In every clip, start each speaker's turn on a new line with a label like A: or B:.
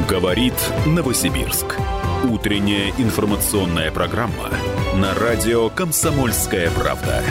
A: Говорит Новосибирск. Утренняя информационная программа на радио «Комсомольская правда».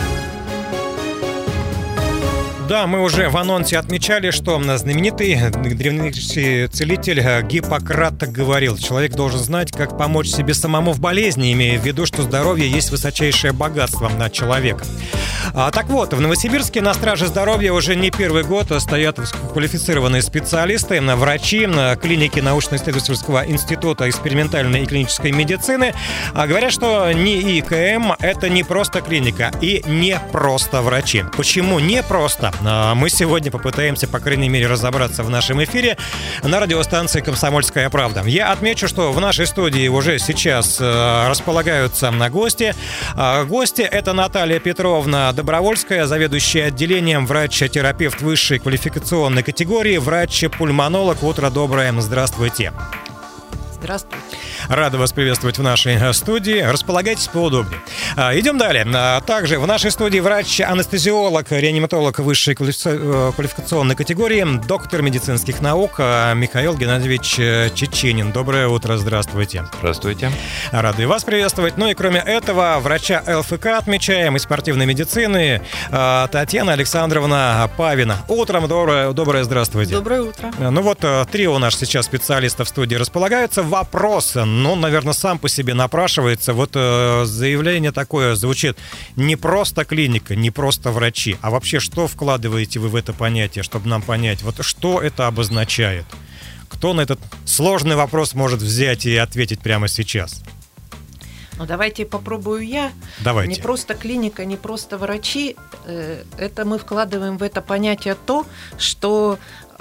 B: Да, мы уже в анонсе отмечали, что знаменитый древнегреческий целитель Гиппократ говорил: человек должен знать, как помочь себе самому в болезни, имея в виду, что здоровье есть высочайшее богатство на человека. Так вот, в Новосибирске на страже здоровья уже не первый год стоят квалифицированные специалисты, врачи, клиники научно-исследовательского института экспериментальной и клинической медицины. Говорят, что НИИКМ – это не просто клиника и не просто врачи. Почему не просто? Мы сегодня попытаемся, по крайней мере, разобраться в нашем эфире на радиостанции «Комсомольская правда». Я отмечу, что в нашей студии уже сейчас располагаются гости. Гости – это Наталья Петровна Добровольская, заведующая отделением, врач-терапевт высшей квалификационной категории, врач-пульмонолог. Утро доброе. Здравствуйте.
C: Здравствуйте.
B: Рада вас приветствовать в нашей студии. Располагайтесь поудобнее. Идем далее. Также в нашей студии врач-анестезиолог, реаниматолог высшей квалификационной категории, доктор медицинских наук Михаил Геннадьевич Чеченин. Доброе утро, здравствуйте.
D: Здравствуйте.
B: Рады вас приветствовать. Ну и кроме этого, врача ЛФК отмечаем, из спортивной медицины, Татьяна Александровна Павина. Утром доброе здравствуйте.
C: Доброе утро.
B: Ну вот, трио наш сейчас специалистов в студии располагаются. Вопрос, наверное, сам по себе напрашивается. Вот заявление такое звучит: не просто клиника, не просто врачи. А вообще, что вкладываете вы в это понятие, чтобы нам понять, вот что это обозначает? Кто на этот сложный вопрос может взять и ответить прямо сейчас?
C: Ну, давайте попробую я.
B: Давайте.
C: Не просто клиника, не просто врачи. Это мы вкладываем в это понятие то, что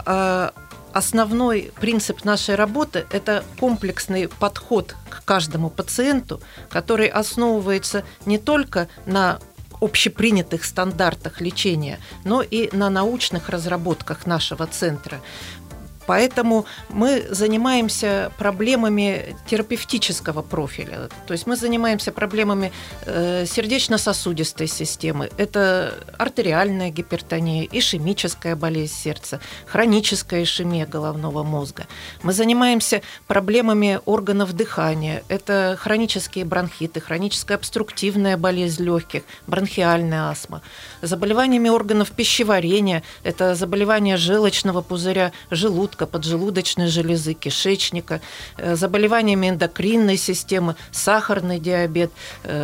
C: основной принцип нашей работы – это комплексный подход к каждому пациенту, который основывается не только на общепринятых стандартах лечения, но и на научных разработках нашего центра. Поэтому мы занимаемся проблемами терапевтического профиля. То есть мы занимаемся проблемами сердечно-сосудистой системы. Это артериальная гипертония, ишемическая болезнь сердца, хроническая ишемия головного мозга. Мы занимаемся проблемами органов дыхания. Это хронические бронхиты, хроническая обструктивная болезнь легких, бронхиальная астма. Заболеваниями органов пищеварения. Это заболевания желчного пузыря, желудка, поджелудочной железы, кишечника, заболеваниями эндокринной системы, сахарный диабет,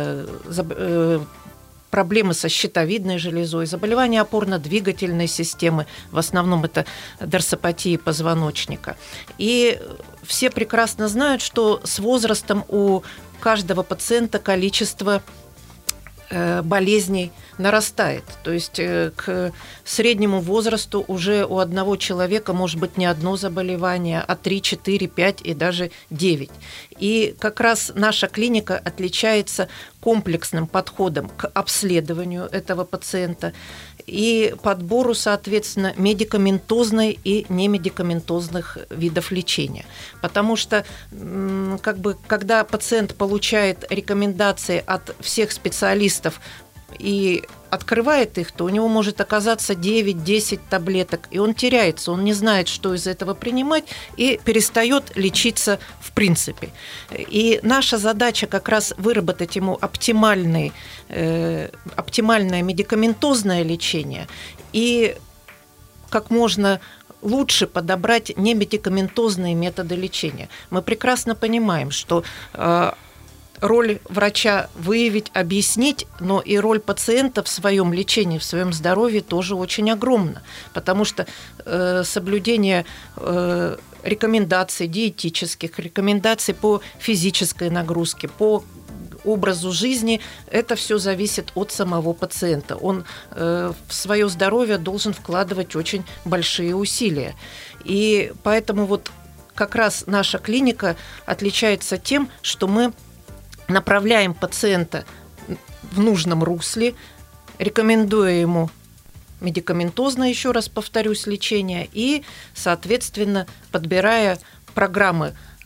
C: проблемы со щитовидной железой, заболевания опорно-двигательной системы, в основном это дорсопатии позвоночника. И все прекрасно знают, что с возрастом у каждого пациента количество болезней нарастает. То есть к среднему возрасту уже у одного человека может быть не одно заболевание, а 3, 4, 5 и даже 9. И как раз наша клиника отличается комплексным подходом к обследованию этого пациента и подбору, соответственно, медикаментозной и немедикаментозных видов лечения. Потому что когда пациент получает рекомендации от всех специалистов и открывает их, то у него может оказаться 9-10 таблеток, и он теряется, он не знает, что из этого принимать, и перестает лечиться в принципе. И наша задача как раз выработать ему оптимальное медикаментозное лечение и как можно лучше подобрать немедикаментозные методы лечения. Мы прекрасно понимаем, что роль врача выявить, объяснить, но и роль пациента в своем лечении, в своем здоровье тоже очень огромна, потому что соблюдение рекомендаций диетических, рекомендаций по физической нагрузке, по образу жизни, это все зависит от самого пациента. Он в свое здоровье должен вкладывать очень большие усилия. И поэтому вот как раз наша клиника отличается тем, что мы направляем пациента в нужном русле, рекомендуя ему медикаментозно, еще раз повторюсь, лечение и, соответственно, подбирая программы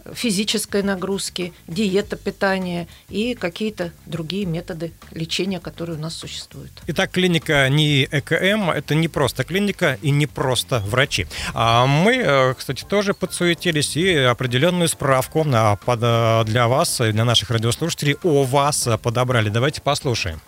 C: физической нагрузки, диета, питание и какие-то другие методы лечения, которые у нас существуют.
B: Итак, клиника НИИ ЭКМ – это не просто клиника и не просто врачи. А мы, кстати, тоже подсуетились и определенную справку для вас, для наших радиослушателей о вас подобрали. Давайте послушаем.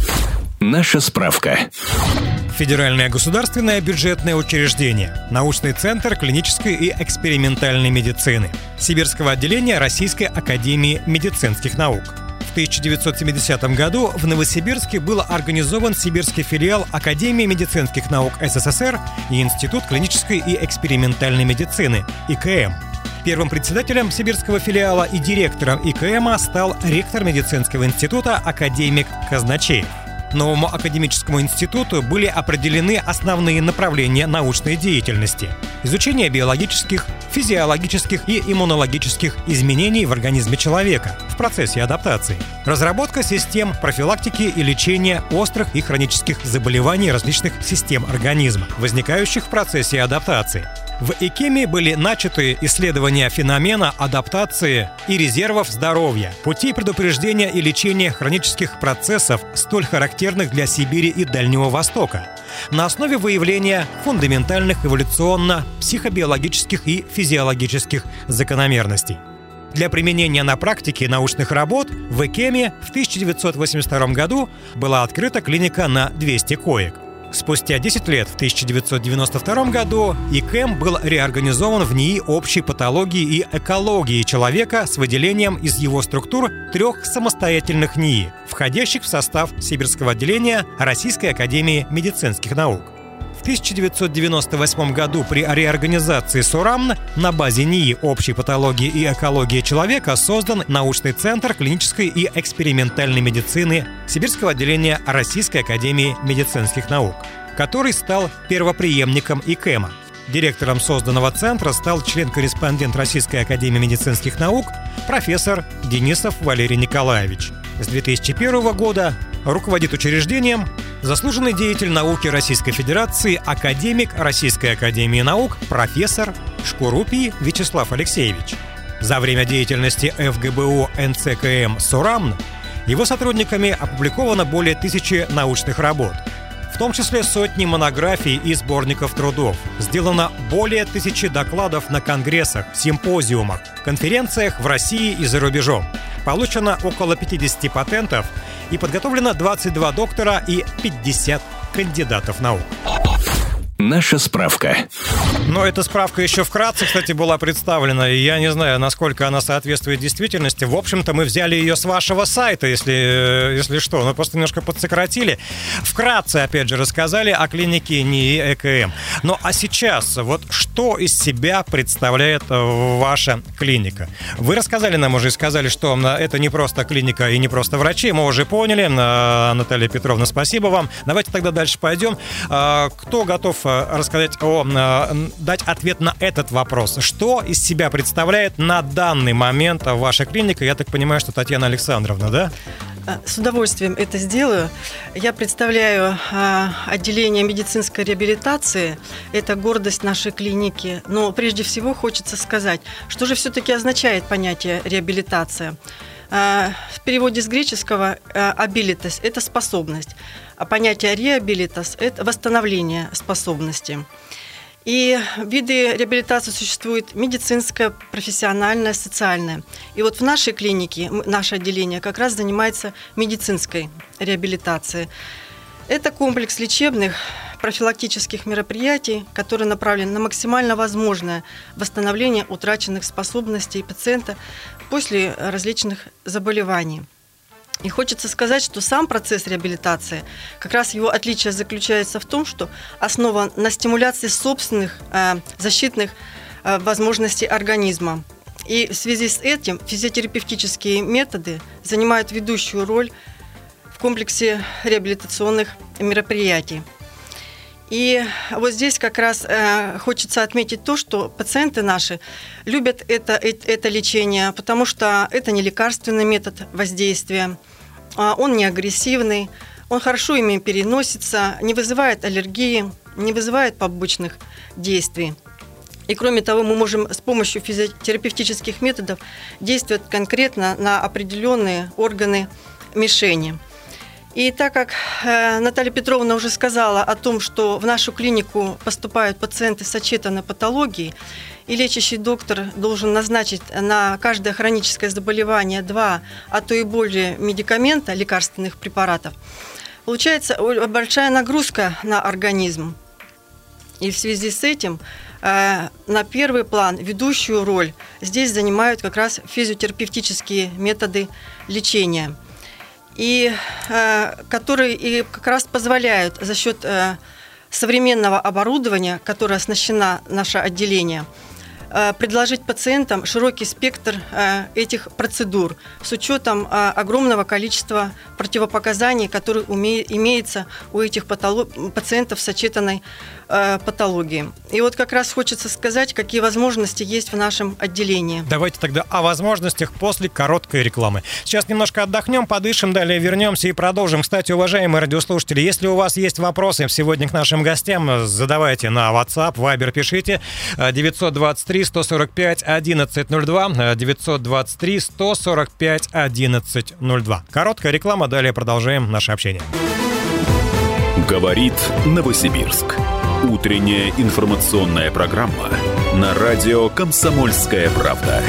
A: Наша справка.
B: Федеральное государственное бюджетное учреждение, научный центр клинической и экспериментальной медицины, Сибирского отделения Российской академии медицинских наук. В 1970 году в Новосибирске был организован сибирский филиал Академии медицинских наук СССР и Институт клинической и экспериментальной медицины ИКМ. Первым председателем сибирского филиала и директором ИКМа стал ректор медицинского института академик Казначеев. Новому академическому институту были определены основные направления научной деятельности: изучение биологических, физиологических и иммунологических изменений в организме человека в процессе адаптации, разработка систем профилактики и лечения острых и хронических заболеваний различных систем организма, возникающих в процессе адаптации. В ИКМе были начаты исследования феномена адаптации и резервов здоровья, путей предупреждения и лечения хронических процессов, столь характерных для Сибири и Дальнего Востока, на основе выявления фундаментальных эволюционно-психобиологических и физиологических закономерностей. Для применения на практике научных работ в ИКМе в 1982 году была открыта клиника на 200 коек. Спустя 10 лет, в 1992 году, ИКМ был реорганизован в НИИ общей патологии и экологии человека с выделением из его структур 3 самостоятельных НИИ, входящих в состав Сибирского отделения Российской академии медицинских наук. В 1998 году при реорганизации СОРАМН на базе НИИ общей патологии и экологии человека создан научный центр клинической и экспериментальной медицины Сибирского отделения Российской академии медицинских наук, который стал первопреемником ИКМа. Директором созданного центра стал член-корреспондент Российской академии медицинских наук профессор Денисов Валерий Николаевич. С 2001 года руководит учреждением заслуженный деятель науки Российской Федерации, академик Российской академии наук, профессор Шкурупий Вячеслав Алексеевич. За время деятельности ФГБУ НЦКМ СОРАМН его сотрудниками опубликовано более 1000 научных работ, в том числе сотни монографий и сборников трудов. Сделано более 1000 докладов на конгрессах, симпозиумах, конференциях в России и за рубежом. Получено около 50 патентов и подготовлено 22 доктора и 50 кандидатов наук.
A: Наша справка.
B: Но эта справка еще вкратце, кстати, была представлена, и я не знаю, насколько она соответствует действительности. В общем-то, мы взяли ее с вашего сайта, если что, но просто немножко подсократили. Вкратце, опять же, рассказали о клинике НИИ ЭКМ. Ну, а сейчас, вот что из себя представляет ваша клиника? Вы рассказали нам уже и сказали, что это не просто клиника и не просто врачи, мы уже поняли. Наталья Петровна, спасибо вам. Давайте тогда дальше пойдем. Кто готов дать ответ на этот вопрос? Что из себя представляет на данный момент ваша клиника? Я так понимаю, что Татьяна Александровна, да?
D: С удовольствием это сделаю. Я представляю отделение медицинской реабилитации. Это гордость нашей клиники. Но прежде всего хочется сказать, что же все-таки означает понятие реабилитация. В переводе с греческого «abilitas» – это способность, а понятие «реабилитас» – это восстановление способности. И виды реабилитации существуют: медицинская, профессиональная, социальная. И вот в нашей клинике, наше отделение как раз занимается медицинской реабилитацией. Это комплекс лечебных профилактических мероприятий, который направлен на максимально возможное восстановление утраченных способностей пациента после различных заболеваний. И хочется сказать, что сам процесс реабилитации, как раз его отличие заключается в том, что основан на стимуляции собственных защитных возможностей организма. И в связи с этим физиотерапевтические методы занимают ведущую роль в комплексе реабилитационных мероприятий. И вот здесь как раз хочется отметить то, что пациенты наши любят это лечение, потому что это не лекарственный метод воздействия, он не агрессивный, он хорошо ими переносится, не вызывает аллергии, не вызывает побочных действий. И кроме того, мы можем с помощью физиотерапевтических методов действовать конкретно на определенные органы мишени. И так как Наталья Петровна уже сказала о том, что в нашу клинику поступают пациенты с сочетанной патологией, и лечащий доктор должен назначить на каждое хроническое заболевание 2, а то и более медикамента, лекарственных препаратов, получается большая нагрузка на организм. И в связи с этим на первый план ведущую роль здесь занимают как раз физиотерапевтические методы лечения, и которые и как раз позволяют за счет современного оборудования, которое оснащено наше отделение, предложить пациентам широкий спектр этих процедур с учетом огромного количества противопоказаний, которые имеются у этих пациентов с сочетанной патологией. И вот как раз хочется сказать, какие возможности есть в нашем отделении.
B: Давайте тогда о возможностях после короткой рекламы. Сейчас немножко отдохнем, подышим, далее вернемся и продолжим. Кстати, уважаемые радиослушатели, если у вас есть вопросы сегодня к нашим гостям, задавайте на WhatsApp, Viber пишите 923-145-1102, 923-145-1102. Короткая реклама, далее продолжаем наше общение.
A: Говорит Новосибирск. Утренняя информационная программа на радио «Комсомольская правда».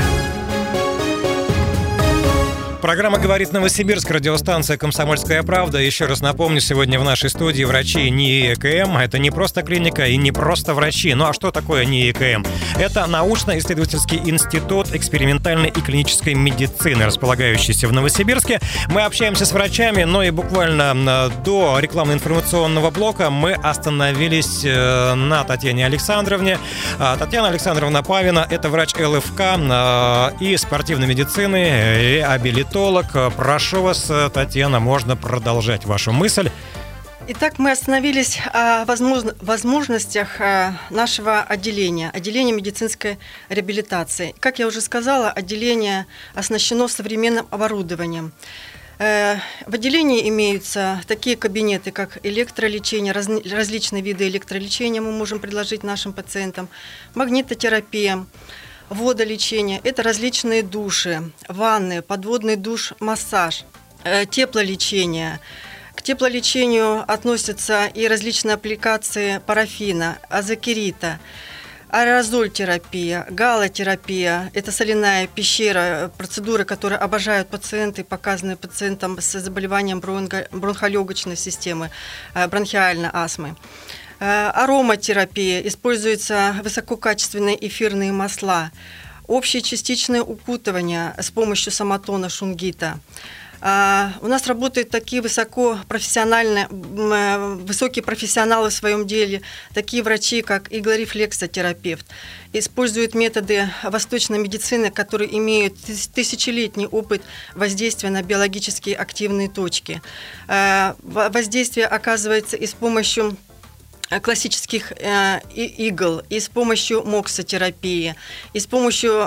B: Программа «Говорит Новосибирск», радиостанция «Комсомольская правда». Еще раз напомню, сегодня в нашей студии врачи НИИ ЭКМ. Это не просто клиника и не просто врачи. Ну а что такое НИИ ЭКМ? Это научно-исследовательский институт экспериментальной и клинической медицины, располагающийся в Новосибирске. Мы общаемся с врачами, но и буквально до рекламно-информационного блока мы остановились на Татьяне Александровне. Татьяна Александровна Павина – это врач ЛФК и спортивной медицины, реабилитолог. Прошу вас, Татьяна, можно продолжать вашу мысль.
D: Итак, мы остановились о возможностях нашего отделения медицинской реабилитации. Как я уже сказала, отделение оснащено современным оборудованием. В отделении имеются такие кабинеты, как электролечение, различные виды электролечения мы можем предложить нашим пациентам, магнитотерапия, водолечение, это различные души, ванны, подводный душ, массаж, теплолечение. К теплолечению относятся и различные аппликации парафина, азокерита, аэрозоль-терапия, галотерапия, это соляная пещера, процедуры, которые обожают пациенты, показанные пациентам с заболеванием бронхолегочной системы, бронхиальной астмы. Ароматерапия, используются высококачественные эфирные масла, общее частичное укутывание с помощью самотона шунгита. У нас работают такие высокие профессионалы в своем деле, такие врачи, как иглорефлексотерапевт. Используют методы восточной медицины, которые имеют тысячелетний опыт воздействия на биологически активные точки. Воздействие оказывается и с помощью классических игл, и с помощью моксотерапии, и с помощью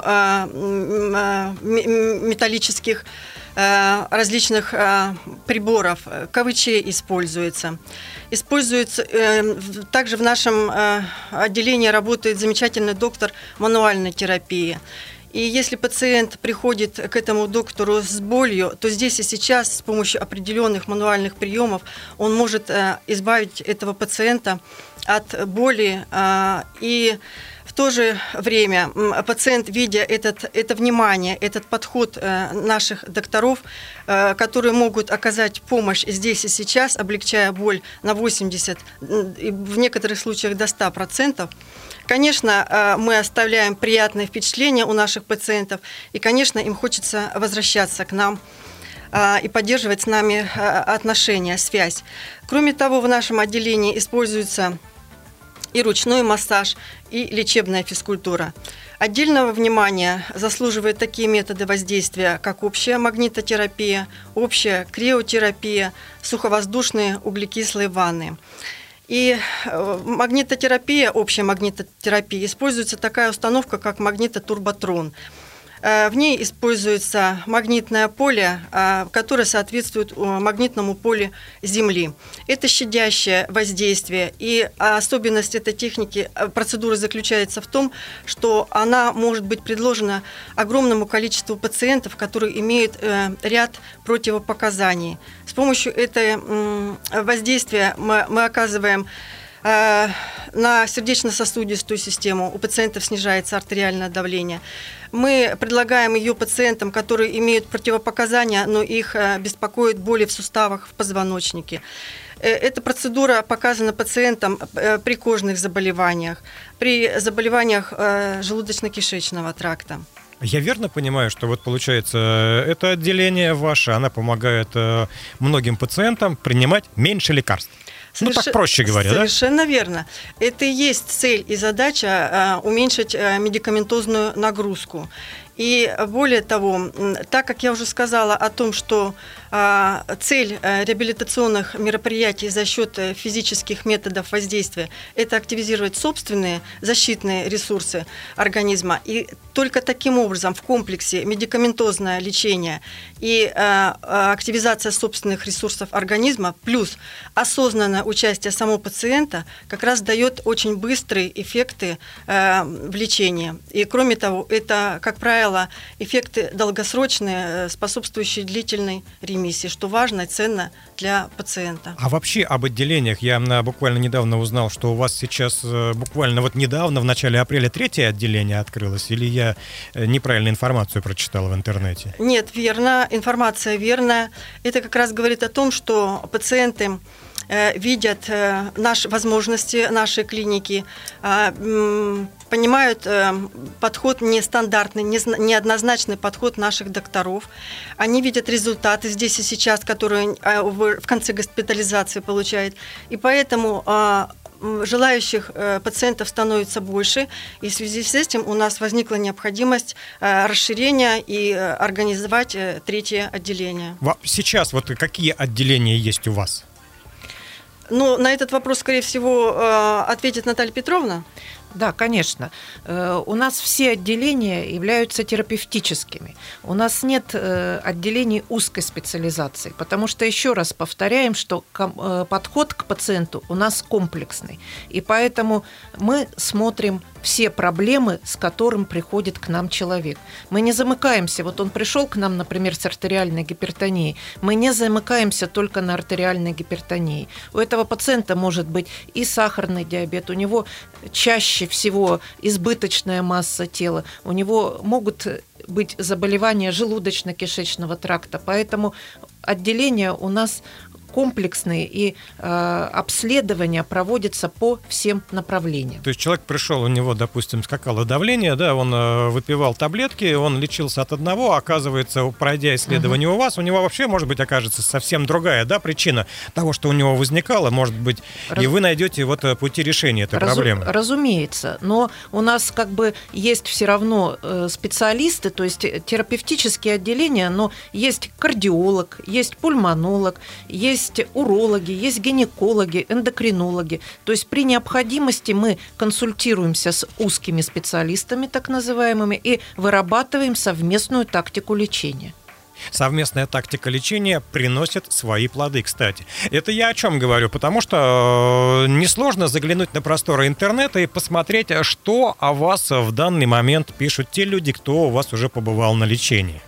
D: металлических различных приборов, КВЧ используется. Также в нашем отделении работает замечательный доктор мануальной терапии. И если пациент приходит к этому доктору с болью, то здесь и сейчас с помощью определенных мануальных приемов он может избавить этого пациента от боли. И в то же время пациент, видя это внимание, этот подход наших докторов, которые могут оказать помощь здесь и сейчас, облегчая боль на 80%, в некоторых случаях до 100%, конечно, мы оставляем приятное впечатление у наших пациентов, и, конечно, им хочется возвращаться к нам и поддерживать с нами отношения, связь. Кроме того, в нашем отделении используется и ручной массаж, и лечебная физкультура. Отдельного внимания заслуживают такие методы воздействия, как общая магнитотерапия, общая криотерапия, суховоздушные углекислые ванны. И магнитотерапия, общая магнитотерапия, используется такая установка, как магнитотурботрон. В ней используется магнитное поле, которое соответствует магнитному полю Земли. Это щадящее воздействие, и особенность этой техники, процедуры заключается в том, что она может быть предложена огромному количеству пациентов, которые имеют ряд противопоказаний. С помощью этого воздействия мы оказываем на сердечно-сосудистую систему, у пациентов снижается артериальное давление. Мы предлагаем ее пациентам, которые имеют противопоказания, но их беспокоит боли в суставах, в позвоночнике. Эта процедура показана пациентам при кожных заболеваниях, при заболеваниях желудочно-кишечного тракта.
B: Я верно понимаю, что вот получается, это отделение ваше, она помогает многим пациентам принимать меньше лекарств? Так проще говоря,
D: Совершенно верно. Это и есть цель и задача уменьшить медикаментозную нагрузку. И более того, так как я уже сказала о том, что цель реабилитационных мероприятий за счет физических методов воздействия – это активизировать собственные защитные ресурсы организма. И только таким образом в комплексе медикаментозное лечение и активизация собственных ресурсов организма плюс осознанное участие самого пациента как раз дает очень быстрые эффекты в лечении. И кроме того, это, как правило, эффекты долгосрочные, способствующие длительной ремиссии, что важно и ценно для пациента.
B: А вообще об отделениях я буквально недавно узнал, что у вас сейчас буквально вот недавно, в начале апреля, 3-е отделение открылось, или я неправильную информацию прочитал в интернете?
D: Нет, верно, информация верная. Это как раз говорит о том, что пациенты видят наши возможности нашей клиники, понимают подход нестандартный, неоднозначный подход наших докторов. Они видят результаты здесь и сейчас, которые в конце госпитализации получают. И поэтому желающих пациентов становится больше, и в связи с этим у нас возникла необходимость расширения и организовать 3-е отделение.
B: Сейчас вот какие отделения есть у вас?
D: Ну, на этот вопрос, скорее всего, ответит Наталья Петровна.
C: Да, конечно. У нас все отделения являются терапевтическими. У нас нет отделений узкой специализации, потому что, еще раз повторяем, что подход к пациенту у нас комплексный. И поэтому мы смотрим все проблемы, с которым приходит к нам человек. Мы не замыкаемся. Вот он пришел к нам, например, с артериальной гипертонией. Мы не замыкаемся только на артериальной гипертонии. У этого пациента может быть и сахарный диабет, у него чаще всего избыточная масса тела, у него могут быть заболевания желудочно-кишечного тракта, поэтому отделение у нас комплексные, и обследования проводятся по всем направлениям.
B: То есть человек пришел, у него, допустим, скакало давление, да, он выпивал таблетки, он лечился от одного, оказывается, пройдя исследование у вас, у него вообще, может быть, окажется совсем другая, да, причина того, что у него возникало, может быть, и вы найдете вот пути решения этой проблемы.
C: Разумеется, но у нас как бы есть все равно специалисты, то есть терапевтические отделения, но есть кардиолог, есть пульмонолог, есть урологи, есть гинекологи, эндокринологи. То есть при необходимости мы консультируемся с узкими специалистами, так называемыми, и вырабатываем совместную тактику лечения.
B: Совместная тактика лечения приносит свои плоды, кстати. Это я о чем говорю? Потому что несложно заглянуть на просторы интернета и посмотреть, что о вас в данный момент пишут те люди, кто у вас уже побывал на лечении.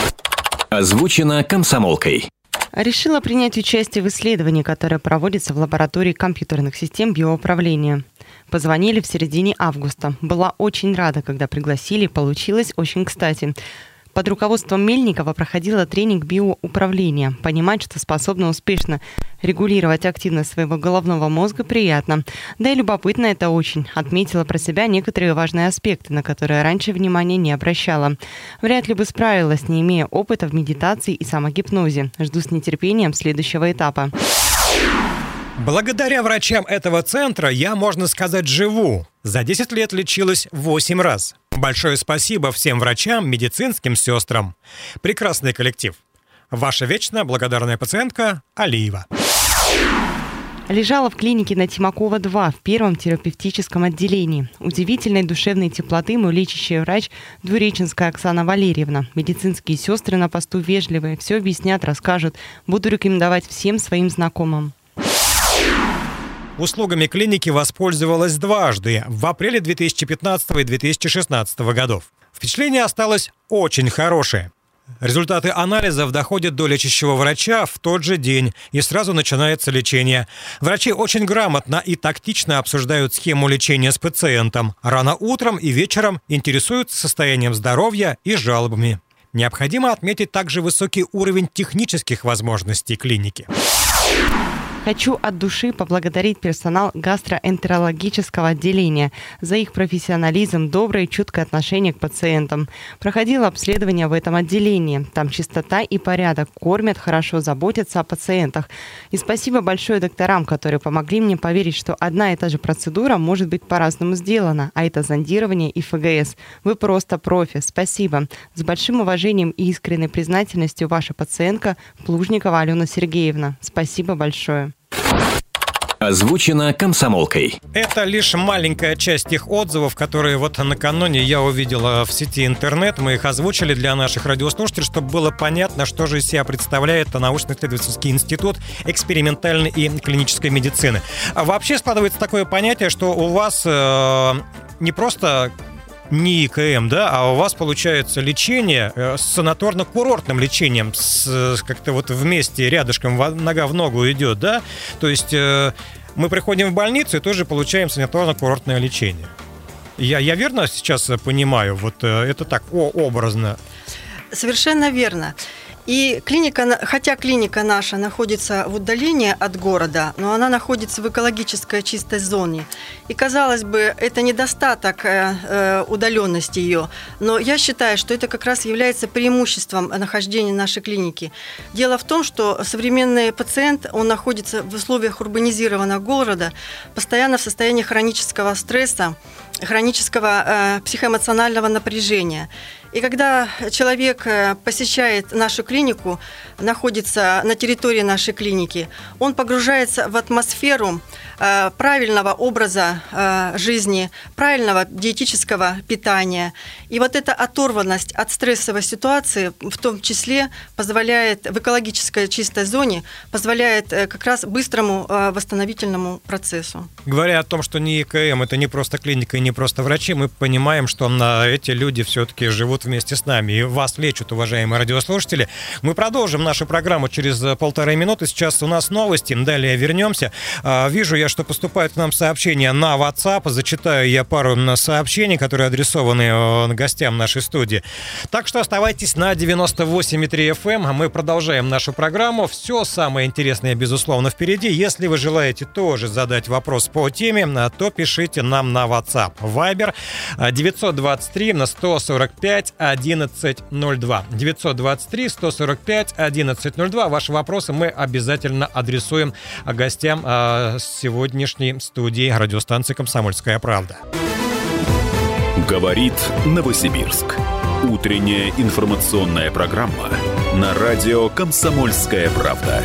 A: Озвучено «Комсомолкой».
E: Решила принять участие в исследовании, которое проводится в лаборатории компьютерных систем биоуправления. Позвонили в середине августа. Была очень рада, когда пригласили, получилось очень кстати. Под руководством Мельникова проходила тренинг биоуправления. Понимать, что способна успешно регулировать активность своего головного мозга, приятно. Да и любопытно это очень. Отметила про себя некоторые важные аспекты, на которые раньше внимания не обращала. Вряд ли бы справилась, не имея опыта в медитации и самогипнозе. Жду с нетерпением следующего этапа.
B: Благодаря врачам этого центра я, можно сказать, живу. За 10 лет лечилась 8 раз. Большое спасибо всем врачам, медицинским сестрам. Прекрасный коллектив. Ваша вечно благодарная пациентка Алиева.
E: Лежала в клинике на Тимакова 2 в первом терапевтическом отделении. Удивительной душевной теплоты мой лечащий врач Двуреченская Оксана Валерьевна. Медицинские сестры на посту вежливые, все объяснят, расскажут. Буду рекомендовать всем своим знакомым.
B: Услугами клиники воспользовалась дважды, в апреле 2015 и 2016 годов. Впечатление осталось очень хорошее. Результаты анализов доходят до лечащего врача в тот же день, и сразу начинается лечение. Врачи очень грамотно и тактично обсуждают схему лечения с пациентом. Рано утром и вечером интересуются состоянием здоровья и жалобами. Необходимо отметить также высокий уровень технических возможностей клиники.
E: Хочу от души поблагодарить персонал гастроэнтерологического отделения за их профессионализм, доброе и чуткое отношение к пациентам. Проходило обследование в этом отделении. Там чистота и порядок, кормят хорошо, заботятся о пациентах. И спасибо большое докторам, которые помогли мне поверить, что одна и та же процедура может быть по-разному сделана, а это зондирование и ФГС. Вы просто профи. Спасибо. С большим уважением и искренней признательностью ваша пациентка Плужникова Алена Сергеевна. Спасибо большое.
A: Озвучено «Комсомолкой».
B: Это лишь маленькая часть тех отзывов, которые вот накануне я увидела в сети интернет. Мы их озвучили для наших радиослушателей, чтобы было понятно, что же из себя представляет научно-исследовательский институт экспериментальной и клинической медицины. А вообще складывается такое понятие, что у вас не просто не ИКМ, да, а у вас получается лечение с санаторно-курортным лечением, как-то вот вместе, рядышком, нога в ногу идет, да? То есть мы приходим в больницу и тоже получаем санаторно-курортное лечение. Я верно сейчас понимаю? Вот это так образно.
D: Совершенно верно. И клиника, хотя клиника наша находится в удалении от города, но она находится в экологической чистой зоне. И, казалось бы, это недостаток удаленности ее, но я считаю, что это как раз является преимуществом нахождения нашей клиники. Дело в том, что современный пациент, он находится в условиях урбанизированного города, постоянно в состоянии хронического стресса, хронического психоэмоционального напряжения. И когда человек посещает нашу клинику, находится на территории нашей клиники, он погружается в атмосферу правильного образа жизни, правильного диетического питания. И вот эта оторванность от стрессовой ситуации, в том числе, позволяет в экологической чистой зоне, позволяет как раз быстрому восстановительному процессу.
B: Говоря о том, что не ИКМ, это не просто клиника и не просто врачи, мы понимаем, что эти люди все-таки живут вместе с нами и вас лечат, уважаемые радиослушатели. Мы продолжим нашу программу через 1,5 минуты. Сейчас у нас новости, далее вернемся. Вижу я, что поступают к нам сообщения на WhatsApp. Зачитаю я пару сообщений, которые адресованы гостям нашей студии. Так что оставайтесь на 98,3 FM. Мы продолжаем нашу программу. Все самое интересное, безусловно, впереди. Если вы желаете тоже задать вопрос по теме, то пишите нам на WhatsApp. Viber 923-145-1102. 923-145-1102. Ваши вопросы мы обязательно адресуем гостям сегодняшней студии радиостанции «Комсомольская правда».
F: Говорит Новосибирск. Утренняя информационная программа на радио «Комсомольская правда».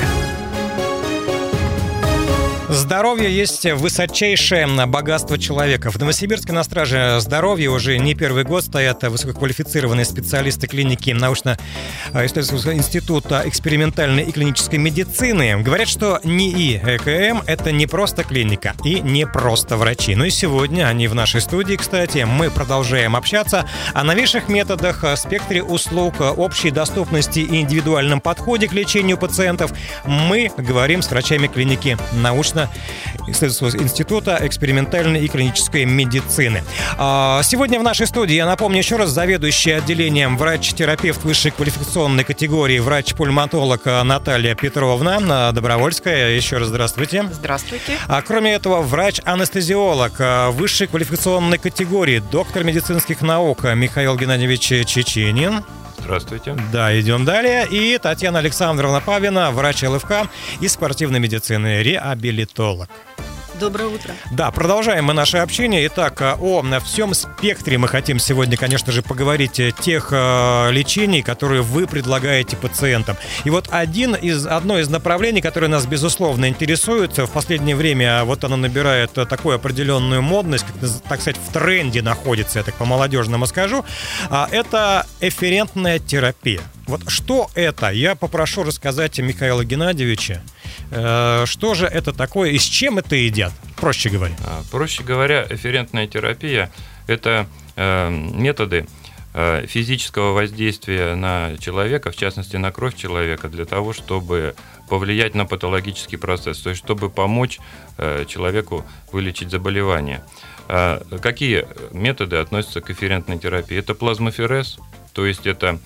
B: Здоровье есть высочайшее богатство человека. В Новосибирске на страже здоровья уже не первый год стоят высококвалифицированные специалисты клиники научно-исследовательского института экспериментальной и клинической медицины. Говорят, что НИИ ЭКМ – это не просто клиника и не просто врачи. Но и сегодня они в нашей студии, кстати. Мы продолжаем общаться о новейших методах, спектре услуг, общей доступности и индивидуальном подходе к лечению пациентов. Мы говорим с врачами клиники научно-исследовательского института экспериментальной и клинической медицины. Сегодня в нашей студии, я напомню еще раз, заведующий отделением врач-терапевт высшей квалификационной категории, врач-пульмонолог Наталья Петровна Добровольская. Еще раз здравствуйте.
C: Здравствуйте.
B: Кроме этого, врач-анестезиолог высшей квалификационной категории, доктор медицинских наук Михаил Геннадьевич Чеченин.
G: Здравствуйте.
B: Да, идем далее. И Татьяна Александровна Павина, врач ЛФК и спортивной медицины, реабилитолог.
D: Доброе утро.
B: Да, продолжаем мы наше общение. Итак, о всем спектре мы хотим сегодня, конечно же, поговорить тех лечений, которые вы предлагаете пациентам. И вот одно из направлений, которое нас, безусловно, интересует, в последнее время вот оно набирает такую определенную модность, так сказать, в тренде находится, я так по-молодежному скажу, это эфферентная терапия. Вот что это? Я попрошу рассказать Михаила Геннадьевича. Что же это такое и с чем это едят, проще говоря?
G: Проще говоря, эфферентная терапия – это методы физического воздействия на человека, в частности, на кровь человека, для того, чтобы повлиять на патологический процесс, то есть чтобы помочь человеку вылечить заболевание. Какие методы относятся к эфферентной терапии? Это плазмоферез, то есть это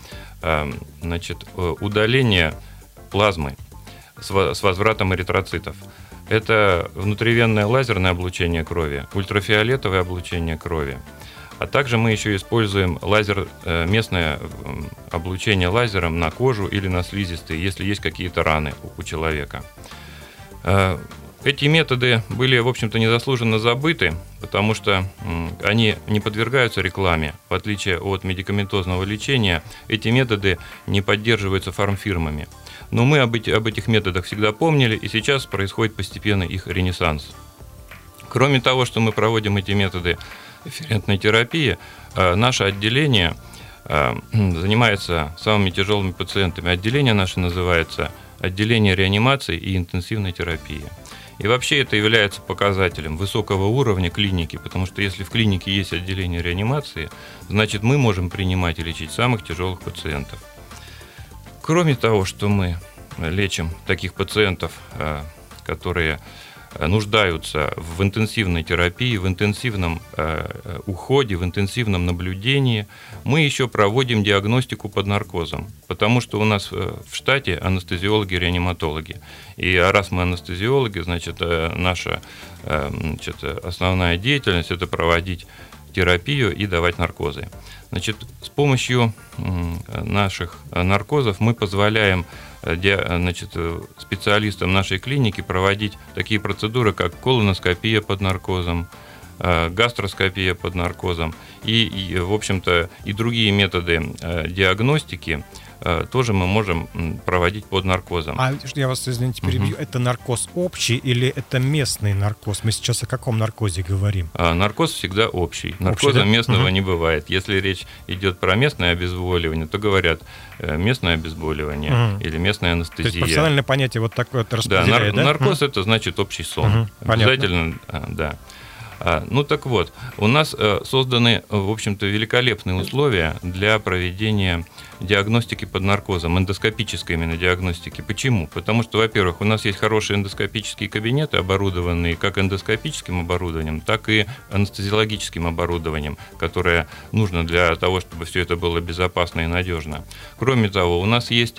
G: удаление плазмы с возвратом эритроцитов. Это внутривенное лазерное облучение крови, ультрафиолетовое облучение крови. А также мы еще используем местное облучение лазером на кожу или на слизистые, если есть какие-то раны у человека. Эти методы были, в общем-то, незаслуженно забыты, потому что они не подвергаются рекламе. В отличие от медикаментозного лечения, эти методы не поддерживаются фармфирмами. Но мы об этих методах всегда помнили, и сейчас происходит постепенно их ренессанс. Кроме того, что мы проводим эти методы эфферентной терапии, наше отделение занимается самыми тяжелыми пациентами. Отделение наше называется отделение реанимации и интенсивной терапии. И вообще это является показателем высокого уровня клиники, потому что если в клинике есть отделение реанимации, значит мы можем принимать и лечить самых тяжелых пациентов. Кроме того, что мы лечим таких пациентов, которые нуждаются в интенсивной терапии, в интенсивном уходе, в интенсивном наблюдении, мы еще проводим диагностику под наркозом, потому что у нас в штате анестезиологи-реаниматологи. И раз мы анестезиологи, значит, наша основная деятельность – это проводить терапию и давать наркозы. Значит, с помощью наших наркозов мы позволяем специалистам нашей клиники проводить такие процедуры, как колоноскопия под наркозом, гастроскопия под наркозом и, в общем-то, и другие методы диагностики тоже мы можем проводить под наркозом.
B: А я вас, извините, перебью. Это наркоз общий или это местный наркоз? Мы сейчас о каком наркозе говорим?
G: Наркоз всегда общий. Наркоза местного не бывает. Если речь идет про местное обезболивание, то говорят местное обезболивание или местная анестезия.
B: То есть профессиональное понятие вот такое распределяет, да?
G: Наркоз это значит общий сон. Обязательно, да. Ну так вот, у нас созданы, в общем-то, великолепные условия для проведения диагностики под наркозом, эндоскопической именно диагностики. Почему? Потому что, во-первых, у нас есть хорошие эндоскопические кабинеты, оборудованные как эндоскопическим оборудованием, так и анестезиологическим оборудованием, которое нужно для того, чтобы все это было безопасно и надежно. Кроме того, у нас есть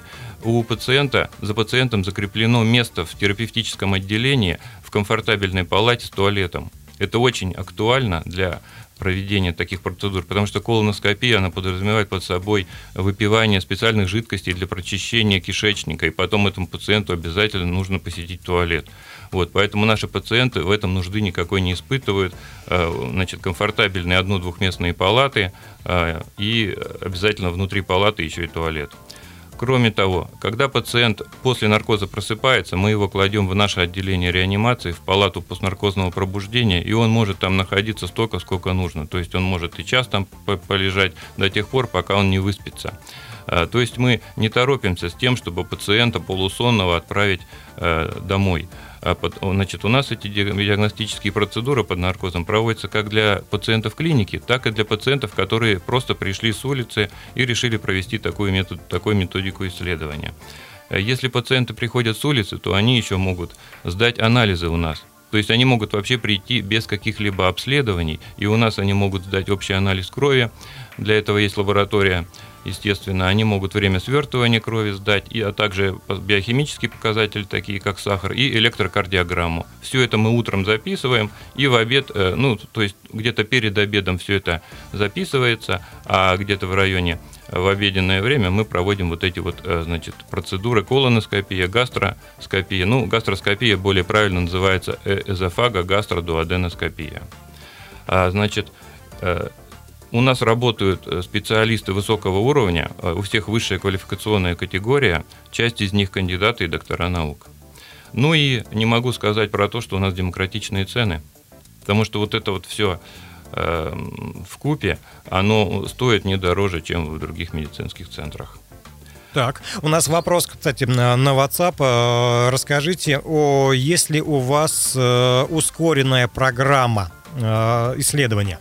G: за пациентом закреплено место в терапевтическом отделении в комфортабельной палате с туалетом. Это очень актуально для проведения таких процедур, потому что колоноскопия, она подразумевает под собой выпивание специальных жидкостей для прочищения кишечника, и потом этому пациенту обязательно нужно посетить туалет. Вот, поэтому наши пациенты в этом нужды никакой не испытывают. Значит, комфортабельные 1-2-местные палаты и обязательно внутри палаты еще и туалет. Кроме того, когда пациент после наркоза просыпается, мы его кладем в наше отделение реанимации, в палату постнаркозного пробуждения, и он может там находиться столько, сколько нужно. То есть он может и час там полежать до тех пор, пока он не выспится. То есть мы не торопимся с тем, чтобы пациента полусонного отправить домой. Значит, у нас эти диагностические процедуры под наркозом проводятся как для пациентов клиники, так и для пациентов, которые просто пришли с улицы и решили провести такую методику исследования. Если пациенты приходят с улицы, то они еще могут сдать анализы у нас. То есть они могут вообще прийти без каких-либо обследований, и у нас они могут сдать общий анализ крови, Для этого есть лаборатория. Естественно, они могут время свертывания крови сдать, а также биохимические показатели, такие как сахар, и электрокардиограмму. Все это мы утром записываем, и в обед, то есть где-то перед обедом все это записывается, а где-то в районе в обеденное время мы проводим вот эти вот, процедуры: колоноскопия, гастроскопия. Гастроскопия более правильно называется эзофаго-гастродуоденоскопия. У нас работают специалисты высокого уровня, у всех высшая квалификационная категория, часть из них кандидаты и доктора наук. И не могу сказать про то, что у нас демократичные цены, потому что вот это вот все вкупе, оно стоит не дороже, чем в других медицинских центрах.
B: Так, у нас вопрос, кстати, на WhatsApp. Расскажите, есть ли у вас ускоренная программа исследования?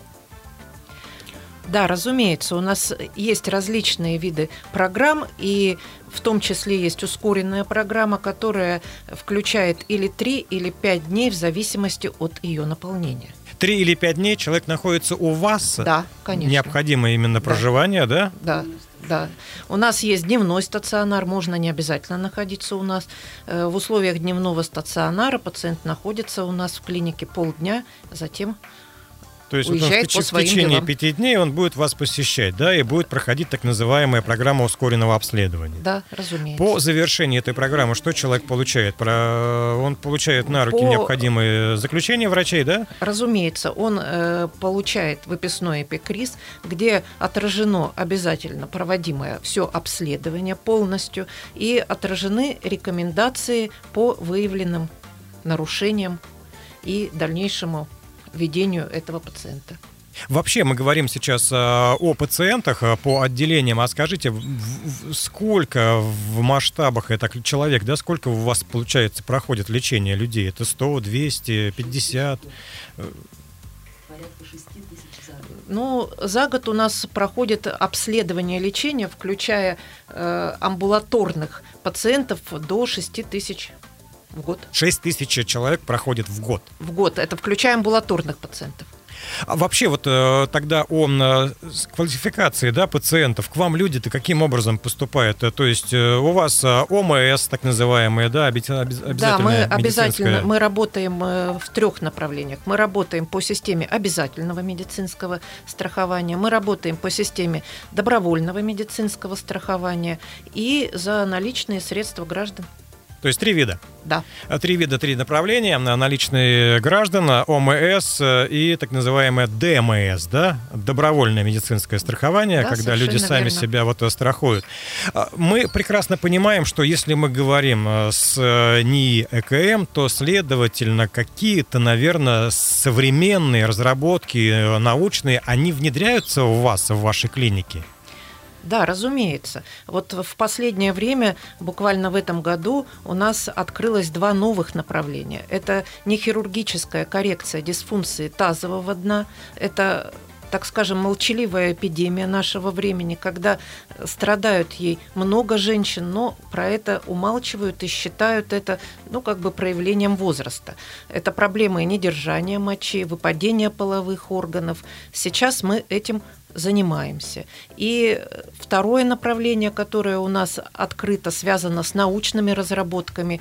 C: Да, разумеется, у нас есть различные виды программ, и в том числе есть ускоренная программа, которая включает или 3, или 5 дней в зависимости от ее наполнения.
B: 3 или 5 дней человек находится у вас?
C: Да, конечно.
B: Необходимо именно проживание, да?
C: Да. У нас есть дневной стационар, можно не обязательно находиться у нас. В условиях дневного стационара пациент находится у нас в клинике полдня, затем
B: то есть
C: уезжает
B: в течение
C: делам.
B: 5 дней он будет вас посещать, да, и будет проходить так называемая программа ускоренного обследования.
C: Да, разумеется.
B: По завершении этой программы что человек получает? Он получает на руки необходимые заключения врачей, да?
C: Разумеется, он получает выписной эпикриз, где отражено обязательно проводимое все обследование полностью и отражены рекомендации по выявленным нарушениям и дальнейшему ведению этого пациента.
B: Вообще мы говорим сейчас о пациентах по отделениям. А скажите, сколько в масштабах это человек, да, сколько у вас, получается, проходит лечение людей? Это 100, 200, 50?
H: Порядка 6 тысяч за год.
C: За год у нас проходит обследование лечения, включая амбулаторных пациентов, до 6 тысяч в год.
B: 6 тысяч человек проходит в год? В
C: год. Это включая амбулаторных пациентов.
B: А вообще вот тогда о квалификации, да, пациентов, к вам люди-то каким образом поступают? То есть у вас ОМС, так называемые, да, обязательно?
C: Да, мы обязательно, мы работаем в 3 направлениях. Мы работаем по системе обязательного медицинского страхования, мы работаем по системе добровольного медицинского страхования и за наличные средства граждан.
B: То есть 3 вида?
C: Да.
B: 3 вида, 3 направления. Наличные граждан, ОМС и так называемое ДМС, да? Добровольное медицинское страхование, да, когда люди сами себя страхуют. Мы прекрасно понимаем, что если мы говорим с НИИ ЭКМ, то, следовательно, какие-то, наверное, современные разработки научные, они внедряются у вас, в вашей клинике?
C: Да, разумеется. Вот в последнее время, буквально в этом году, у нас открылось 2 новых направления. Это нехирургическая коррекция дисфункции тазового дна. Это, так скажем, молчаливая эпидемия нашего времени, когда страдают ей много женщин, но про это умалчивают и считают это, проявлением возраста. Это проблемы недержания мочи, выпадения половых органов. Сейчас мы этим занимаемся. И второе направление, которое у нас открыто, связано с научными разработками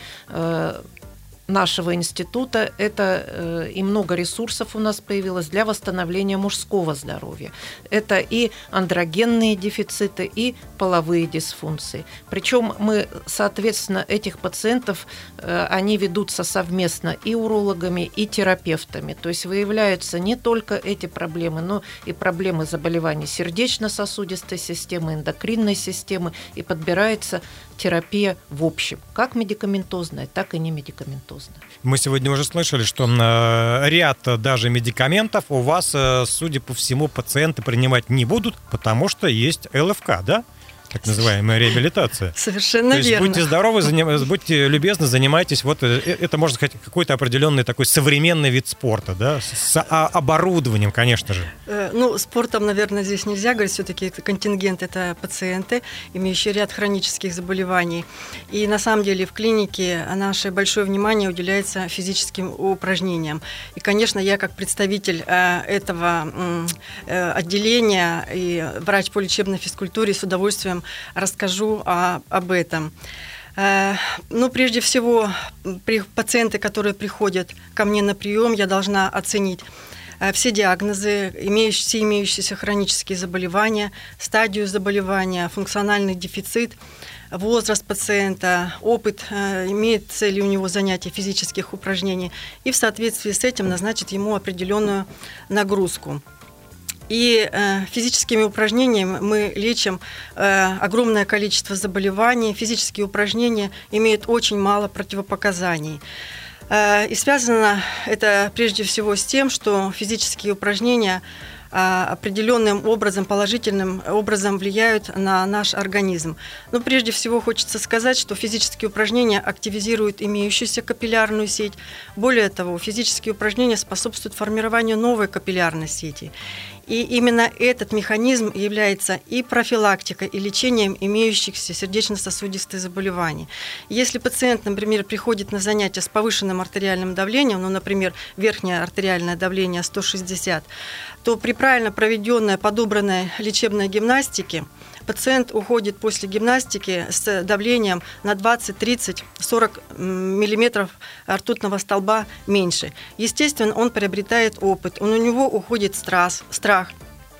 C: нашего института, это и много ресурсов у нас появилось для восстановления мужского здоровья. Это и андрогенные дефициты, и половые дисфункции. Причем мы, соответственно, этих пациентов, они ведутся совместно и урологами, и терапевтами. То есть выявляются не только эти проблемы, но и проблемы заболеваний сердечно-сосудистой системы, эндокринной системы, и подбирается терапия в общем, как медикаментозная, так и не медикаментозная.
B: Мы сегодня уже слышали, что ряд даже медикаментов у вас, судя по всему, пациенты принимать не будут, потому что есть ЛФК, да? так называемая реабилитация.
D: Совершенно верно.
B: То есть будьте здоровы, будьте любезны, занимайтесь. Вот это, можно сказать, какой-то определенный такой современный вид спорта, да, с оборудованием, конечно же.
D: Ну, спортом, наверное, здесь нельзя говорить. Все-таки контингент – это пациенты, имеющие ряд хронических заболеваний. И на самом деле в клинике наше большое внимание уделяется физическим упражнениям. И, конечно, я как представитель этого отделения и врач по лечебной физкультуре с удовольствием расскажу об этом. Ну, прежде всего, пациенты, которые приходят ко мне на прием, я должна оценить все диагнозы, все имеющиеся хронические заболевания, стадию заболевания, функциональный дефицит, возраст пациента, опыт, имеется ли у него занятие физических упражнений, и в соответствии с этим назначить ему определенную нагрузку. И физическими упражнениями мы лечим огромное количество заболеваний. Физические упражнения имеют очень мало противопоказаний. И связано это прежде всего с тем, что физические упражнения определенным образом, положительным образом влияют на наш организм. Но прежде всего хочется сказать, что физические упражнения активизируют имеющуюся капиллярную сеть. Более того, физические упражнения способствуют формированию новой капиллярной сети. И именно этот механизм является и профилактикой, и лечением имеющихся сердечно-сосудистых заболеваний. Если пациент, например, приходит на занятия с повышенным артериальным давлением, ну, например, верхнее артериальное давление 160, то при правильно проведенной, подобранной лечебной гимнастике пациент уходит после гимнастики с давлением на 20, 30, 40 миллиметров ртутного столба меньше. Естественно, он приобретает опыт, у него уходит страх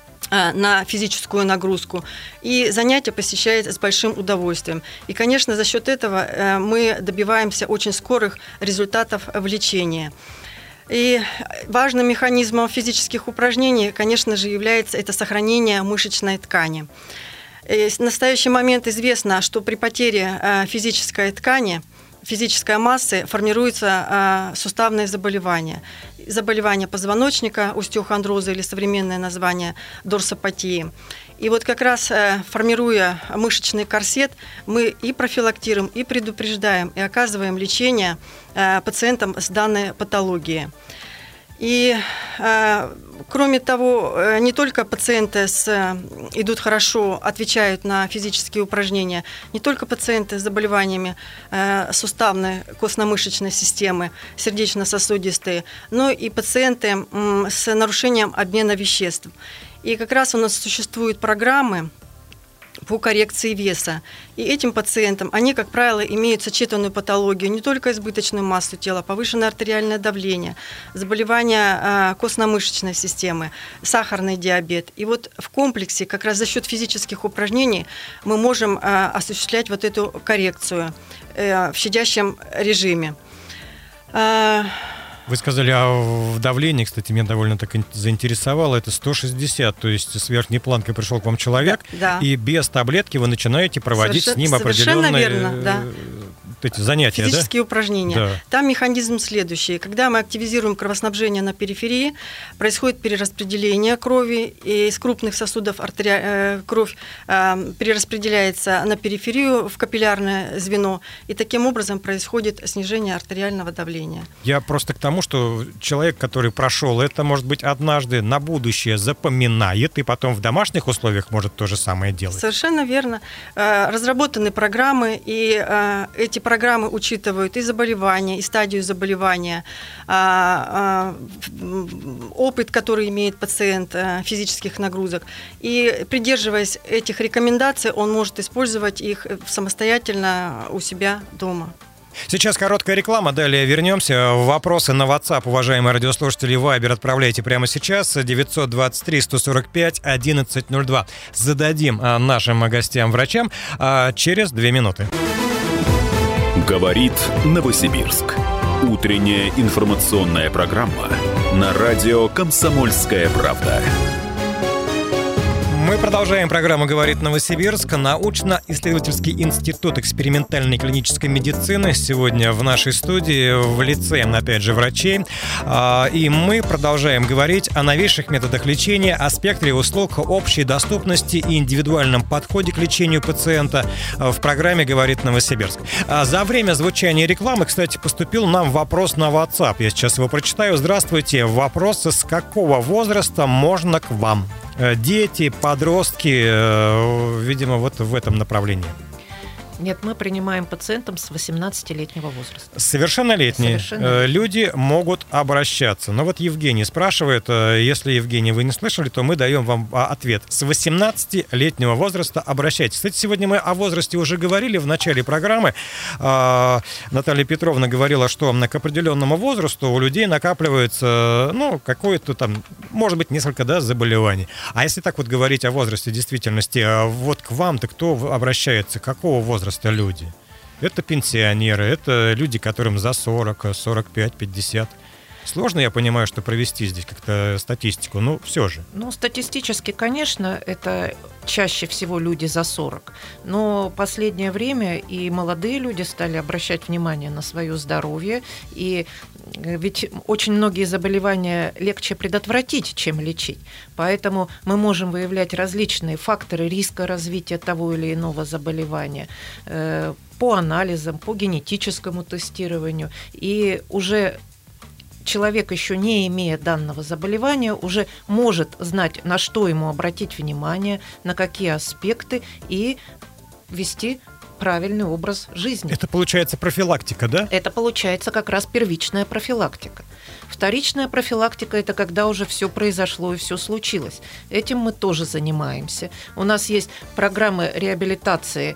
D: на физическую нагрузку, и занятия посещает с большим удовольствием. И, конечно, за счет этого мы добиваемся очень скорых результатов в лечении. И важным механизмом физических упражнений, конечно же, является это сохранение мышечной ткани. В настоящий момент известно, что при потере физической ткани, физической массы формируются суставные заболевания. Заболевания позвоночника, остеохондроза или современное название дорсопатии. И вот как раз формируя мышечный корсет, мы и профилактируем, и предупреждаем, и оказываем лечение пациентам с данной патологией. И кроме того, не только пациенты идут хорошо, отвечают на физические упражнения, не только пациенты с заболеваниями суставной костно-мышечной системы, сердечно-сосудистые, но и пациенты с нарушением обмена веществ. И как раз у нас существуют программы по коррекции веса. И этим пациентам, они, как правило, имеют сочетанную патологию, не только избыточную массу тела, повышенное артериальное давление, заболевания костно-мышечной системы, сахарный диабет. И вот в комплексе, как раз за счет физических упражнений, мы можем осуществлять вот эту коррекцию в щадящем режиме.
B: Вы сказали о давлении, кстати, меня довольно так заинтересовало. Это 160, то есть с верхней планкой пришел к вам человек,
D: да.
B: И без таблетки вы начинаете проводить с ним определенные
D: верно, да.
B: эти занятия,
D: физические упражнения.
B: Да.
D: Там механизм следующий. Когда мы активизируем кровоснабжение на периферии, происходит перераспределение крови, и из крупных сосудов кровь перераспределяется на периферию в капиллярное звено, и таким образом происходит снижение артериального давления.
B: Я просто к тому, что человек, который прошел это, может быть, однажды на будущее запоминает, и потом в домашних условиях может то же самое делать.
D: Совершенно верно. Разработаны программы, и эти программы учитывают и заболевания, и стадию заболевания, опыт, который имеет пациент, физических нагрузок. И придерживаясь этих рекомендаций, он может использовать их самостоятельно у себя дома.
B: Сейчас короткая реклама, далее вернемся. Вопросы на WhatsApp, уважаемые радиослушатели, Viber отправляйте прямо сейчас. 923-145-1102. Зададим нашим гостям-врачам через 2 минуты.
F: Говорит Новосибирск. Утренняя информационная программа на радио «Комсомольская правда».
B: Мы продолжаем программу «Говорит Новосибирск». Научно-исследовательский институт экспериментальной клинической медицины сегодня в нашей студии в лице, опять же, врачей. И мы продолжаем говорить о новейших методах лечения, о спектре услуг, общей доступности и индивидуальном подходе к лечению пациента в программе «Говорит Новосибирск». За время звучания рекламы, кстати, поступил нам вопрос на WhatsApp. Я сейчас его прочитаю. Здравствуйте. Вопрос: с какого возраста можно к вам? Дети, подростки, видимо, вот в этом направлении.
C: Нет, мы принимаем пациентов с 18-летнего возраста.
B: Совершеннолетние люди могут обращаться. Но вот Евгений спрашивает, если, Евгений, вы не слышали, то мы даем вам ответ. С 18-летнего возраста обращайтесь. Кстати, сегодня мы о возрасте уже говорили в начале программы. Наталья Петровна говорила, что к определенному возрасту у людей накапливается, какое-то там, может быть, несколько заболеваний. А если так вот говорить о возрасте действительности, вот к вам-то кто обращается, какого возраста люди? Это пенсионеры, это люди, которым за 40, 45, 50. Сложно, я понимаю, что провести здесь как-то статистику, но все же.
C: Статистически, конечно, это чаще всего люди за 40. Но в последнее время и молодые люди стали обращать внимание на свое здоровье. И ведь очень многие заболевания легче предотвратить, чем лечить. Поэтому мы можем выявлять различные факторы риска развития того или иного заболевания по анализам, по генетическому тестированию. И уже человек, еще не имея данного заболевания, уже может знать, на что ему обратить внимание, на какие аспекты, и вести правильный образ жизни.
B: Это получается профилактика, да?
C: Это получается как раз первичная профилактика. Вторичная профилактика – это когда уже все произошло и все случилось. Этим мы тоже занимаемся. У нас есть программы реабилитации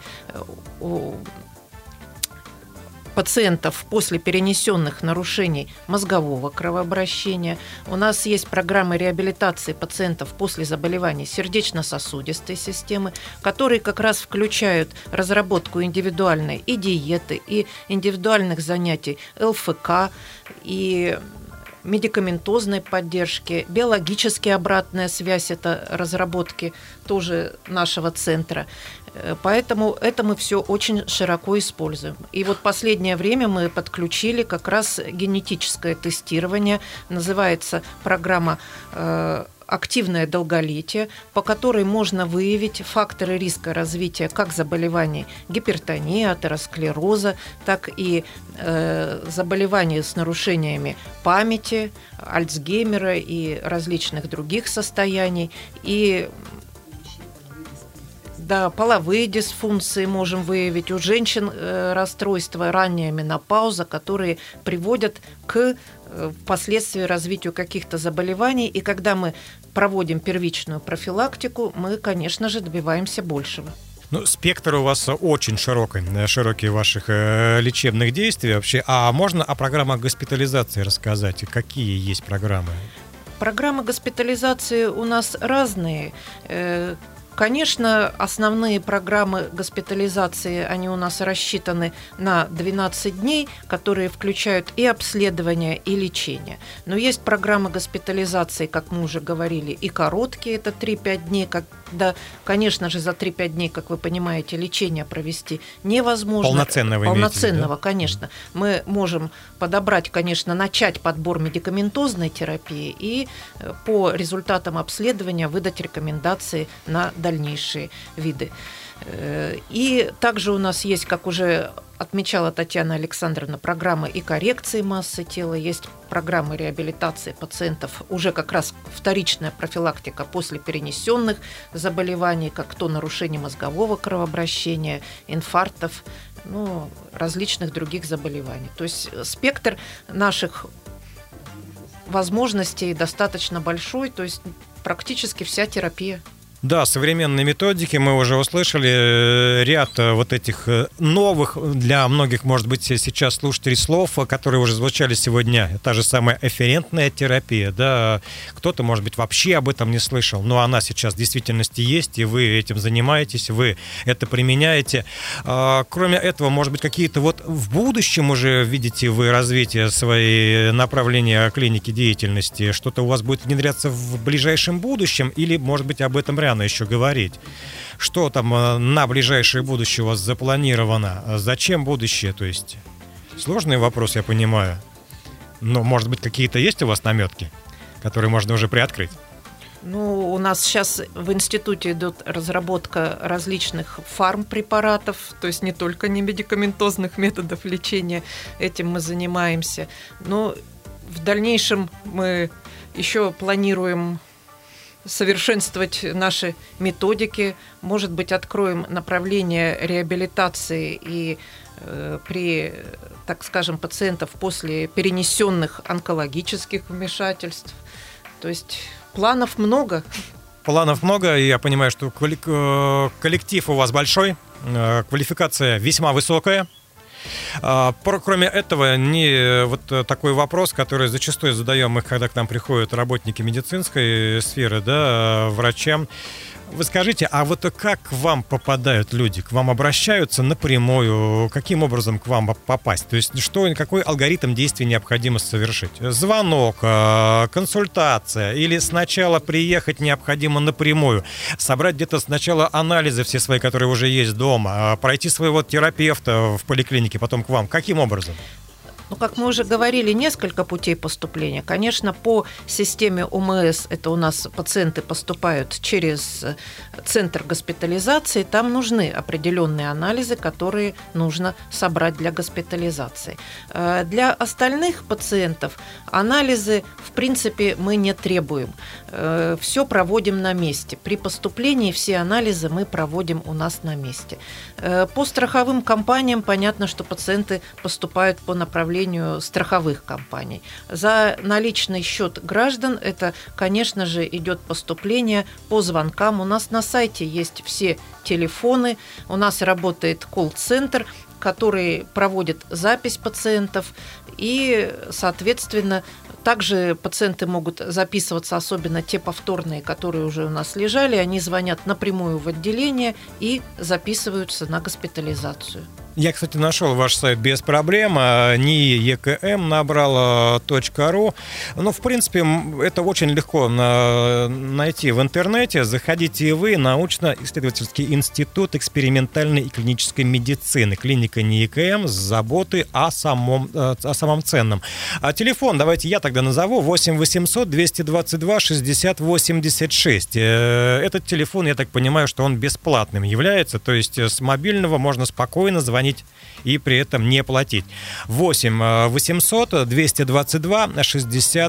C: пациентов после перенесенных нарушений мозгового кровообращения. У нас есть программы реабилитации пациентов после заболеваний сердечно-сосудистой системы, которые как раз включают разработку индивидуальной и диеты, и индивидуальных занятий ЛФК, и медикаментозной поддержки, биологически обратная связь – это разработки тоже нашего центра. Поэтому это мы все очень широко используем. И вот последнее время мы подключили как раз генетическое тестирование. Называется программа «Активное долголетие», по которой можно выявить факторы риска развития как заболеваний гипертонии, атеросклероза, так и заболеваний с нарушениями памяти, Альцгеймера и различных других состояний. И половые дисфункции можем выявить. У женщин расстройства, ранняя менопауза, которые приводят к впоследствии развитию каких-то заболеваний. И когда мы проводим первичную профилактику, мы, конечно же, добиваемся большего.
B: Спектр у вас очень широкий ваших лечебных действий вообще. А можно о программах госпитализации рассказать? Какие есть программы?
C: Программы госпитализации у нас разные. Конечно, основные программы госпитализации, они у нас рассчитаны на 12 дней, которые включают и обследование, и лечение. Но есть программы госпитализации, как мы уже говорили, и короткие, это 3-5 дней, когда, конечно же, за 3-5 дней, как вы понимаете, лечение провести невозможно. Полноценного, конечно. Мы можем подобрать, конечно, начать подбор медикаментозной терапии и по результатам обследования выдать рекомендации на дальнейшие виды. И также у нас есть, как уже отмечала Татьяна Александровна, программы и коррекции массы тела, есть программы реабилитации пациентов, уже как раз вторичная профилактика после перенесенных заболеваний, как то нарушение мозгового кровообращения, инфарктов, различных других заболеваний. То есть спектр наших возможностей достаточно большой, то есть практически вся терапия.
B: Да, современные методики, мы уже услышали ряд вот этих новых для многих, может быть, сейчас слушателей слов, которые уже звучали сегодня. Та же самая эфферентная терапия, да, кто-то, может быть, вообще об этом не слышал, но она сейчас в действительности есть, и вы этим занимаетесь, вы это применяете. Кроме этого, может быть, какие-то вот в будущем уже видите вы развитие своей направления клиники деятельности, что-то у вас будет внедряться в ближайшем будущем, или, может быть, об этом рано еще говорить. Что там на ближайшее будущее у вас запланировано? Зачем будущее? То есть сложный вопрос, я понимаю. Но, может быть, какие-то есть у вас наметки, которые можно уже приоткрыть?
C: Ну, у нас сейчас в институте идет разработка различных фармпрепаратов, то есть не только немедикаментозных методов лечения, этим мы занимаемся. Но в дальнейшем мы еще планируем совершенствовать наши методики, может быть, откроем направление реабилитации и при, так скажем, пациентов после перенесенных онкологических вмешательств. То есть планов много.
B: Планов много, и я понимаю, что коллектив у вас большой, квалификация весьма высокая. Кроме этого, вот такой вопрос, который зачастую задаем мы, когда к нам приходят работники медицинской сферы, да, врачам. Вы скажите, а вот как к вам попадают люди? К вам обращаются напрямую? Каким образом к вам попасть? То есть какой алгоритм действий необходимо совершить? Звонок, консультация? Или сначала приехать необходимо напрямую? Собрать где-то сначала анализы все свои, которые уже есть дома? Пройти своего терапевта в поликлинике, потом к вам? Каким образом?
C: Ну, как мы уже говорили, несколько путей поступления. Конечно, по системе ОМС, это у нас пациенты поступают через центр госпитализации, там нужны определенные анализы, которые нужно собрать для госпитализации. Для остальных пациентов анализы, в принципе, мы не требуем. Все проводим на месте. При поступлении все анализы мы проводим у нас на месте. По страховым компаниям понятно, что пациенты поступают по направлению страховых компаний. За наличный счет граждан это, конечно же, идет поступление по звонкам. У нас на сайте есть все телефоны, у нас работает колл-центр, который проводит запись пациентов, и, соответственно, также пациенты могут записываться, особенно те повторные, которые уже у нас лежали, они звонят напрямую в отделение и записываются на госпитализацию.
B: Я, кстати, нашел ваш сайт без проблем, НИИ-ЕКМ набрал .ру. Ну, в принципе, это очень легко найти в интернете. Заходите и вы, научно-исследовательский институт экспериментальной и клинической медицины, клиника НИИ-ЕКМ с заботой о самом ценном. А телефон, давайте я тогда назову, 8 800 222 60 86. Этот телефон, я так понимаю, что он бесплатным является, то есть с мобильного можно спокойно звонить и при этом не платить. 8 800 222 60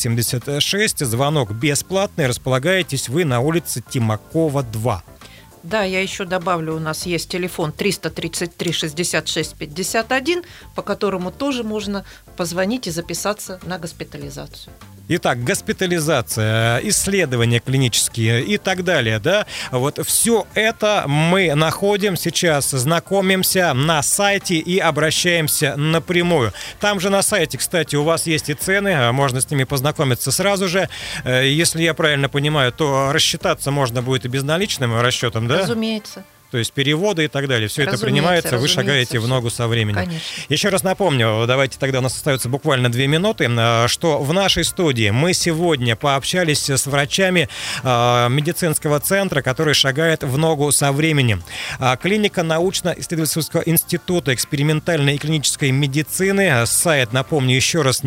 B: 86. Звонок бесплатный. Располагаетесь вы на улице Тимакова, 2.
C: Да, я еще добавлю, у нас есть телефон 333 66 51, по которому тоже можно позвонить и записаться на госпитализацию.
B: Итак, госпитализация, исследования клинические и так далее, да, вот все это мы находим сейчас, знакомимся на сайте и обращаемся напрямую. Там же на сайте, кстати, у вас есть и цены, можно с ними познакомиться сразу же. Если я правильно понимаю, то рассчитаться можно будет и безналичным расчетом, да?
C: Разумеется.
B: То есть переводы и так далее. Все это принимается, вы шагаете в ногу со временем.
C: Конечно.
B: Еще раз напомню, давайте тогда, у нас остается буквально 2 минуты, что в нашей студии мы сегодня пообщались с врачами медицинского центра, который шагает в ногу со временем. Клиника научно-исследовательского института экспериментальной и клинической медицины. Сайт, напомню еще раз,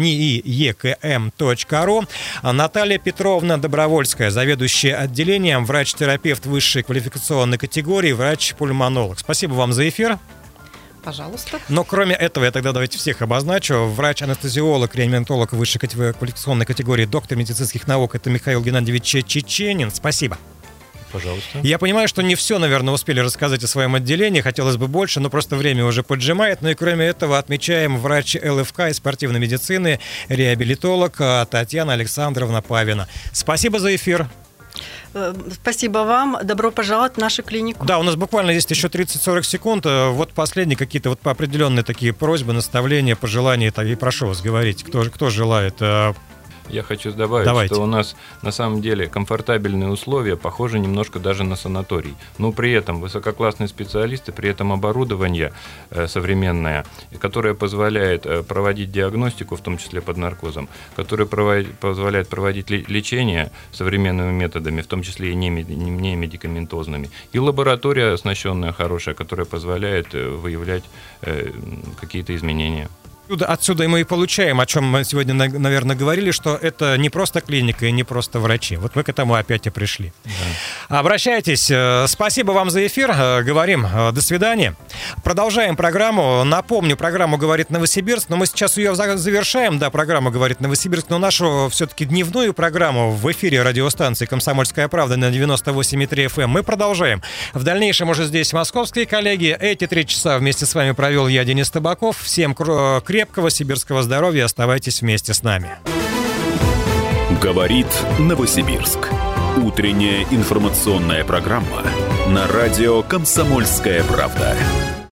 B: niiekm.ru. Наталья Петровна Добровольская, заведующая отделением, врач-терапевт высшей квалификационной категории, врач-пульмонолог. Спасибо вам за эфир.
C: Пожалуйста.
B: Но кроме этого, я тогда давайте всех обозначу. Врач-анестезиолог, реаниматолог высшей квалификационной категории, доктор медицинских наук, это Михаил Геннадьевич Чеченин. Спасибо.
I: Пожалуйста.
B: Я понимаю, что не все, наверное, успели рассказать о своем отделении, хотелось бы больше, но просто время уже поджимает. Ну и кроме этого отмечаем врач ЛФК и спортивной медицины, реабилитолог Татьяна Александровна Павина. Спасибо за эфир.
D: Спасибо вам. Добро пожаловать в нашу клинику.
B: Да, у нас буквально есть еще 30-40 секунд. Вот последние какие-то вот определенные такие просьбы, наставления, пожелания. И прошу вас говорить, кто желает.
G: Я хочу добавить,
B: Давайте.
G: что у нас на самом деле комфортабельные условия похожи немножко даже на санаторий. Но при этом высококлассные специалисты, при этом оборудование современное, которое позволяет проводить диагностику, в том числе под наркозом, которое позволяет проводить лечение современными методами, в том числе и не медикаментозными. И лаборатория оснащенная хорошая, которая позволяет выявлять какие-то изменения.
B: Отсюда мы и получаем, о чем мы сегодня, наверное, говорили, что это не просто клиника и не просто врачи. Вот мы к этому опять и пришли. Да. Обращайтесь. Спасибо вам за эфир. Говорим. До свидания. Продолжаем программу. Напомню, программу «Говорит Новосибирск», но мы сейчас ее завершаем. Да, программа «Говорит Новосибирск», но нашу все-таки дневную программу в эфире радиостанции «Комсомольская правда» на 98,3 FM мы продолжаем. В дальнейшем уже здесь московские коллеги. Эти 3 часа вместе с вами провел я, Денис Табаков. Всем крепкого сибирского здоровья. Оставайтесь вместе с нами.
F: Говорит Новосибирск. Утренняя информационная программа на радио «Комсомольская правда».